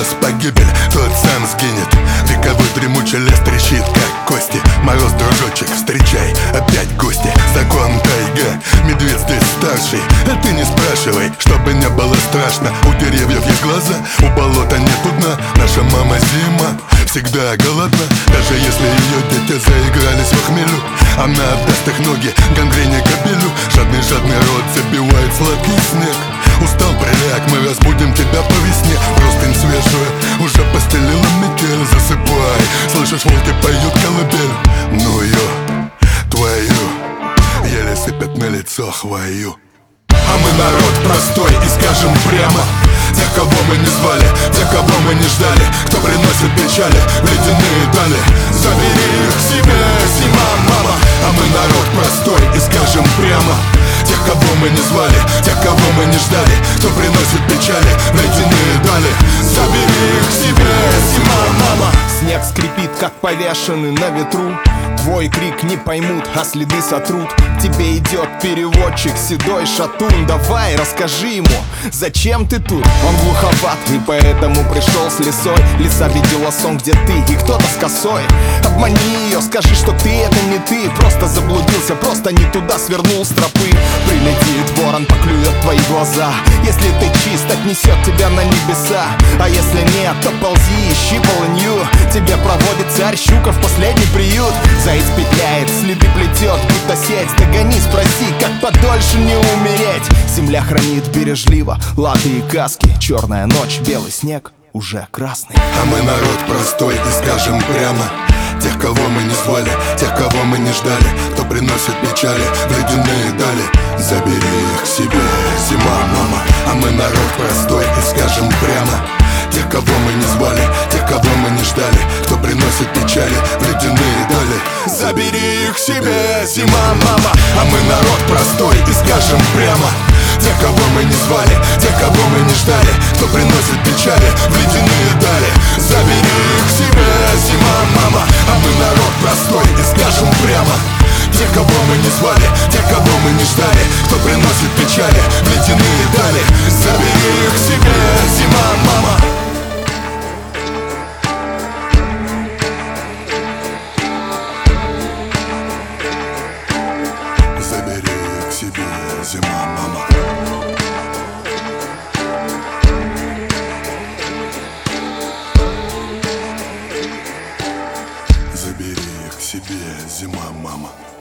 нас погибель, тот сам сгинет. Вековой дремучий лес трещит, как кости. Мороз, дружочек, встречай, опять гости. Закон тайга, медведь здесь старший. А ты не спрашивай, чтобы не было страшно. У деревьев есть глаза, у болота нету дна. Наша мама зима всегда голодна. Даже если ее дети заигрались в хмелю, она отдаст их ноги гангрене кобелю. Жадный рот забивает сладкий снег. Устал, приляг, мы разбудим тебя по весне. Простынь свежая уже постелила метель. Засыпай, слышишь, волки поют колыбель. Ну ее, твою, еле сыпят на лицо хвою. А мы народ простой и скажем прямо: тех, кого мы не звали, тех, кого мы не ждали, кто приносит печали в ледяные дали. Забери их к себе, зима, мама. А мы народ простой и скажем прямо: тех, кого мы не звали, тех, кого мы не ждали, кто приносит печали в ледяные дали. Забери их к себе, зима, мама. Снег скрипит, как повешенный на ветру. Твой крик не поймут, а следы сотрут. Тебе идет переводчик, седой шатун. Давай, расскажи ему, зачем ты тут? Он глуховат и поэтому пришел с лисой. Лиса видела сон, где ты и кто-то с косой. Обмани ее, скажи, что ты это не ты. Просто заблудился, просто не туда свернул с тропы. Прилетит ворон, поклюет твои глаза. Если ты чист, отнесет тебя на небеса. А если нет, то ползи, ищи полынью. Тебе проводит царь щука в последний приют. Заяц петляет, следы плетет, будто сеть. Догони, спроси, как подольше не умереть. Земля хранит бережливо латы и каски. Черная ночь, белый снег, уже красный. А мы народ простой и скажем прямо: тех, кого мы не звали, тех, кого мы не ждали, кто приносит печали в ледяные дали. Забери их к себе, зима, мама. А мы народ простой и скажем прямо: тех, кого мы не звали, тех, кого мы не ждали, кто приносит печали в ледяные дали. Забери их к себе, зима, мама. А мы народ простой и скажем прямо: тех, кого мы не звали, тех, кого мы не ждали, кто приносит печали в ледяные дали. Забери их к себе, зима, мама. А мы народ простой и скажем прямо: тех, кого мы не звали, тех, кого мы не ждали, кто приносит печали в ледяные дали. Забери их к себе, зима, мама. Забери их к себе, зима, мама. Забери их к себе, зима, мама.